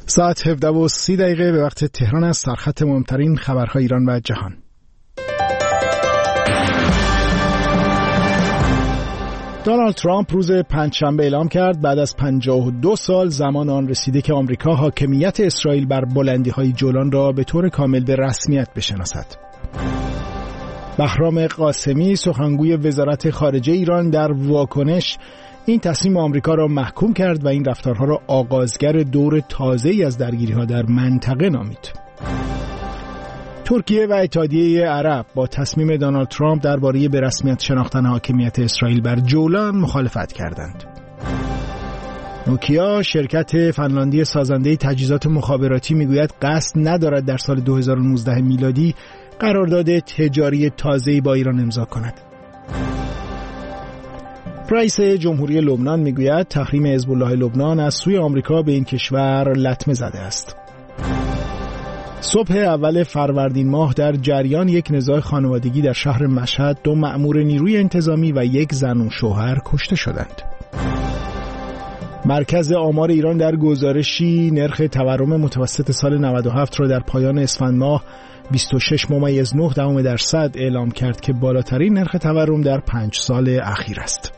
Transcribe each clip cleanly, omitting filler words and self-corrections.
ساعت 17:30 به وقت تهران است. سرخط مهمترین خبرهای ایران و جهان. دونالد ترامپ روز پنجشنبه اعلام کرد بعد از 52 سال زمان آن رسیده که آمریکا حاکمیت اسرائیل بر بلندی‌های جولان را به طور کامل به رسمیت بشناسد. بهرام قاسمی سخنگوی وزارت خارجه ایران در واکنش این تصمیم آمریکا را محکوم کرد و این رفتارها را آغازگر دور تازه‌ای از درگیری‌ها در منطقه نامید. ترکیه و اتحادیه عرب با تصمیم دونالد ترامپ درباره به رسمیت شناختن حاکمیت اسرائیل بر جولان مخالفت کردند. نوکیا شرکت فنلاندی سازنده تجهیزات مخابراتی میگوید قصد ندارد در سال 2019 میلادی قرارداد تجاری تازه‌ای با ایران امضا کند. رئیس جمهوری لبنان میگوید تحریم حزب الله لبنان از سوی آمریکا به این کشور لطمه زده است. صبح اول فروردین ماه در جریان یک نزاع خانوادگی در شهر مشهد 2 مأمور نیروی انتظامی و 1 زن و شوهر کشته شدند. مرکز آمار ایران در گزارشی نرخ تورم متوسط سال 97 را در پایان اسفند ماه 26.9% اعلام کرد که بالاترین نرخ تورم در 5 سال اخیر است.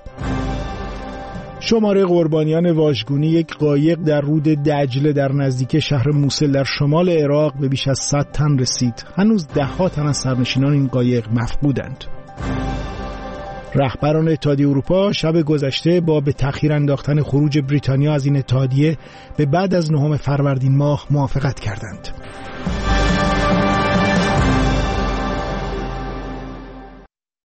شمار قربانیان واژگونی یک قایق در رود دجله در نزدیکی شهر موصل در شمال عراق به بیش از 100 تن رسید. هنوز ده‌ها تن از سرنشینان این قایق مفقودند. رهبران اتحادیه اروپا شب گذشته با به تأخیر انداختن خروج بریتانیا از این اتحادیه به بعد از 9 فروردین ماه موافقت کردند.